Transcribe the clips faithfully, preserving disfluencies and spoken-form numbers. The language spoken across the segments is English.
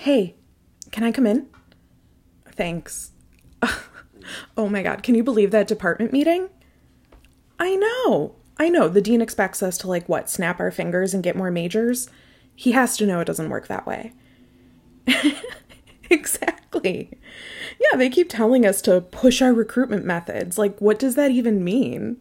Hey, can I come in? Thanks. Oh my God, can you believe that department meeting? I know. I know. The dean expects us to, like, what, snap our fingers and get more majors? He has to know it doesn't work that way. Exactly. Yeah, they keep telling us to push our recruitment methods. Like, what does that even mean?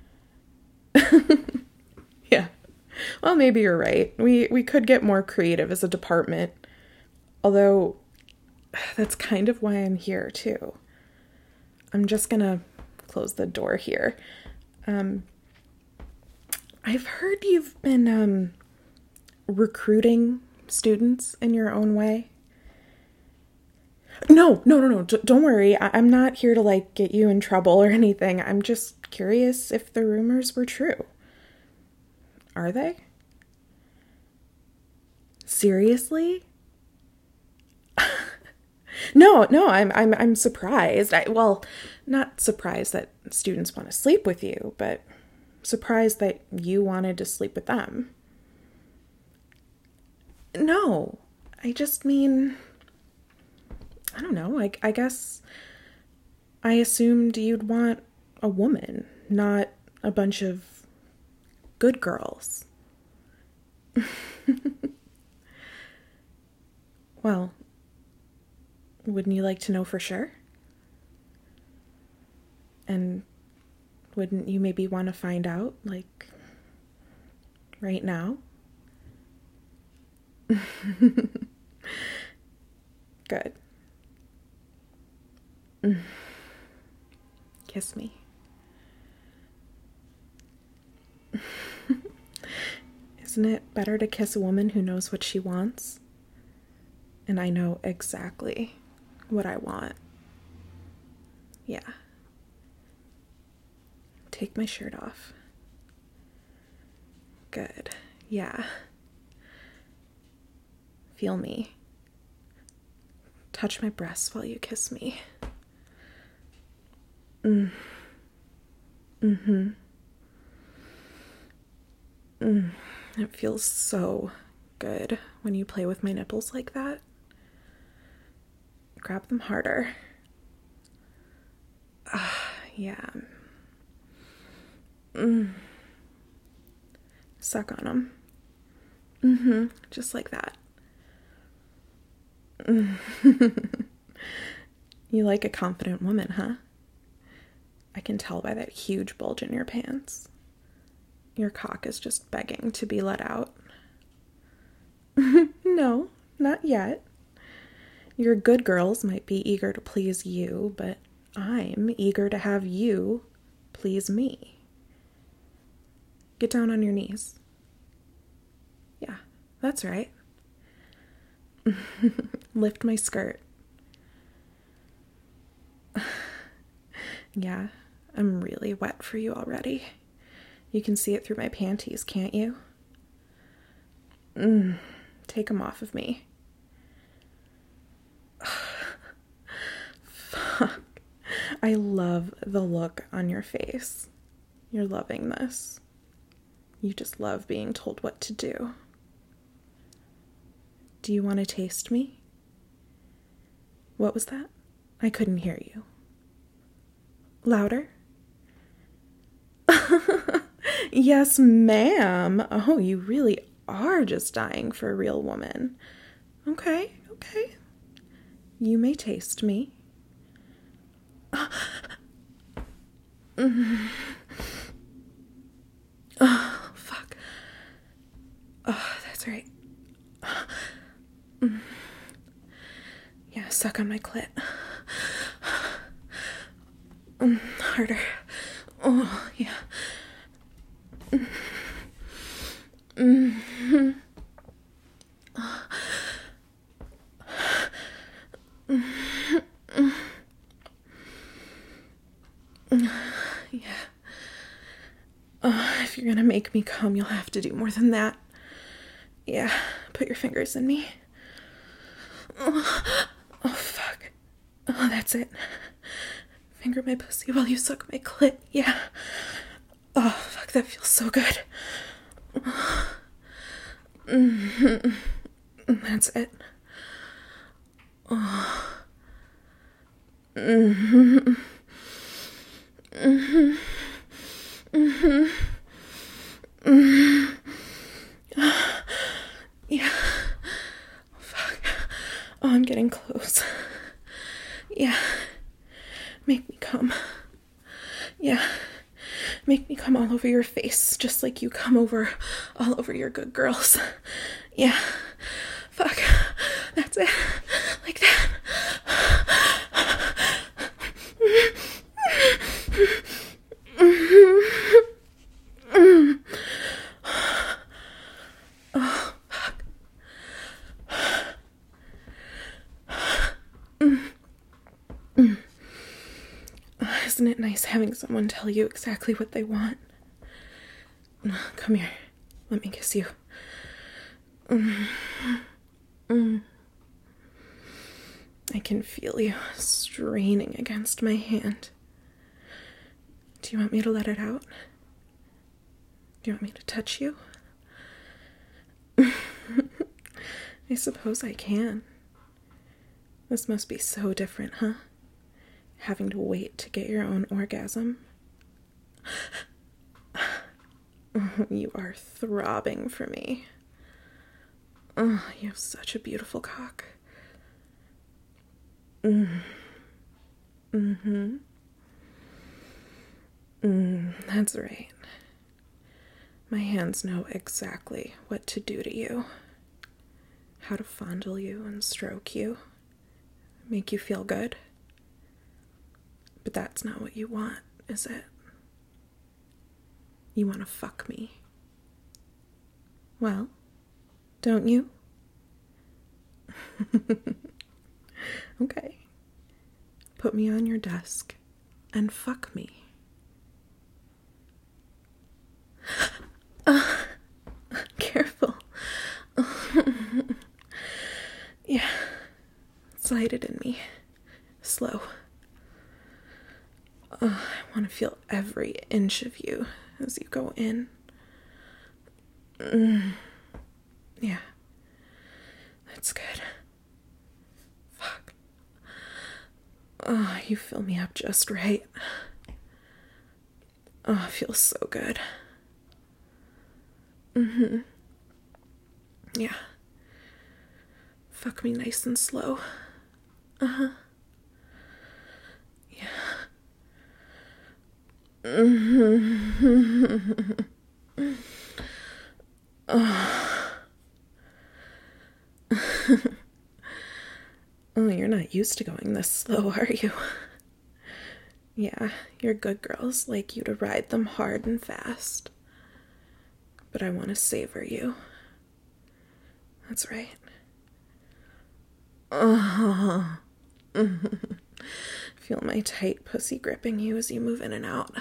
Yeah. Well, maybe you're right. We we could get more creative as a department. Although, that's kind of why I'm here, too. I'm just gonna close the door here. Um, I've heard you've been, um, recruiting students in your own way. No, no, no, no, D- don't worry. I- I'm not here to, like, get you in trouble or anything. I'm just curious if the rumors were true. Are they? Seriously? No, no, I'm I'm I'm surprised. I, well, not surprised that students want to sleep with you, but surprised that you wanted to sleep with them. No, I just mean, I don't know. I I guess I assumed you'd want a woman, not a bunch of good girls. Well, wouldn't you like to know for sure? And wouldn't you maybe want to find out, like, right now? Good. Kiss me. Isn't it better to kiss a woman who knows what she wants? And I know exactly what I want. Yeah. Take my shirt off. Good. Yeah. Feel me. Touch my breasts while you kiss me. Mm. Mm-hmm. Mm. It feels so good when you play with my nipples like that. Grab them harder. Ah, yeah. Mm. Suck on them. Mm-hmm. Just like that. Mm. You like a confident woman, huh? I can tell by that huge bulge in your pants. Your cock is just begging to be let out. No, not yet. Your good girls might be eager to please you, but I'm eager to have you please me. Get down on your knees. Yeah, that's right. Lift my skirt. Yeah, I'm really wet for you already. You can see it through my panties, can't you? Mm, take them off of me. Fuck. I love the look on your face. You're loving this. You just love being told what to do. Do you want to taste me? What was that? I couldn't hear you. Louder? Yes, ma'am. Oh, you really are just dying for a real woman. Okay, okay. You may taste me. Mm. Oh, fuck. Oh, that's right. Mm. Yeah, suck on my clit. Mm, harder. Oh, yeah. Mm-hmm. Yeah. Oh, if you're gonna make me come, you'll have to do more than that. Yeah, put your fingers in me. Oh, oh fuck. Oh, that's it. Finger my pussy while you suck my clit. Yeah. Oh, fuck, that feels so good. Mm-hmm. That's it. Oh. Mm-hmm. Mm-hmm. Mm-hmm. Mm-hmm. Yeah. Oh, fuck. Oh, I'm getting close. Yeah. Make me come. Yeah. Make me come all over your face, just like you come over all over your good girls. Yeah. Fuck. That's it. Like that. Oh, fuck. Isn't it nice having someone tell you exactly what they want? Come here. Let me kiss you. Mm. Mm. I can feel you straining against my hand. Do you want me to let it out? Do you want me to touch you? I suppose I can. This must be so different, huh? Having to wait to get your own orgasm. You are throbbing for me. Oh, you have such a beautiful cock. Mm. Mm-hmm. Mm, that's right. My hands know exactly what to do to you. How to fondle you and stroke you. Make you feel good. But that's not what you want, is it? You want to fuck me. Well, don't you? Okay. Put me on your desk and fuck me. Uh, careful. Yeah. Slide it in me. Slow. Oh, I want to feel every inch of you as you go in. Mm. Yeah. That's good. Fuck. Oh, you fill me up just right. Oh, it feels so good. Mm-hmm. Yeah. Fuck me nice and slow. Uh-huh. Yeah. Mm-hmm. Oh. Oh, you're not used to going this slow, are you? Yeah, your good girls like you to ride them hard and fast. But I want to savor you. That's right. Oh. Feel my tight pussy gripping you as you move in and out.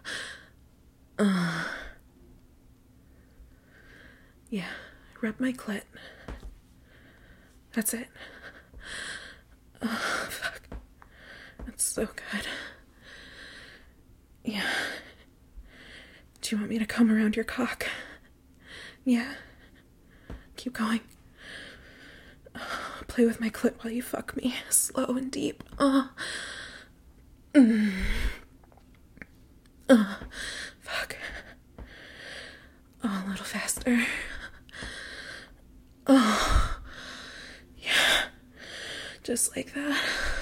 Uh. Yeah, rub my clit. That's it. Oh, fuck. That's so good. Yeah. Do you want me to come around your cock? Yeah. Keep going. Play with my clit while you fuck me. Slow and deep. Oh. Mm. Oh. Fuck. Oh, a little faster. Oh. Yeah. Just like that.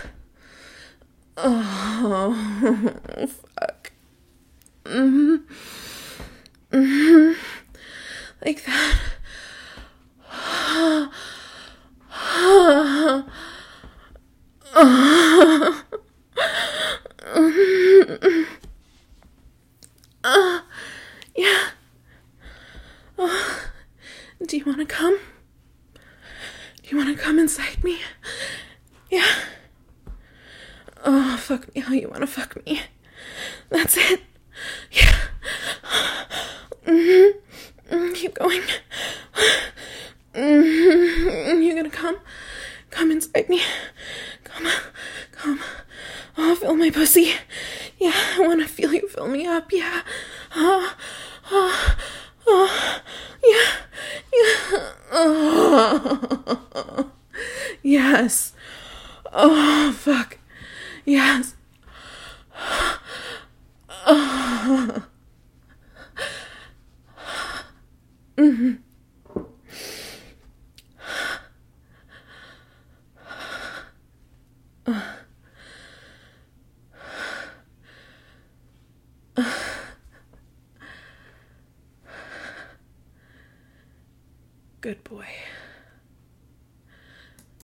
Oh. Fuck. Mm-hmm. Mm-hmm. Like that. Oh. Oh. Oh. Uh, yeah. Oh. Do you want to come? Do you want to come inside me? Yeah. Oh, fuck me how you want to fuck me. That's it. Yeah. Mm-hmm. Mm, keep going. Mm-hmm. You gonna come? Come inside me. Come. Come. Oh, fill my pussy. Yeah, I want to feel you fill me up. Yeah. Oh. Oh. Oh. Yeah. Yeah. Oh. Yes. Oh, fuck. Yes. Oh. Mm-hmm. Good boy.